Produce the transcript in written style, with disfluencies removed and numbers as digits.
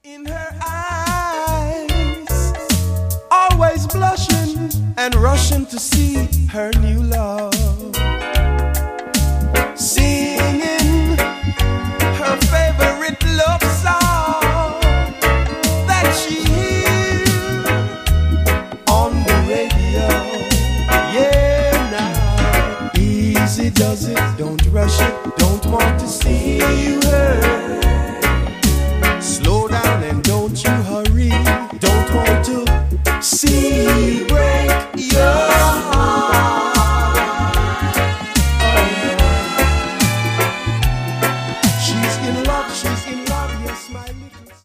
In her eyes, always blushing and rushing to see her new love, singing her favorite love song that she hears on the radio. Yeah, now easy does it, don't rush it, don't want to see you hurt. Slow down and don't you hurry, don't want to see you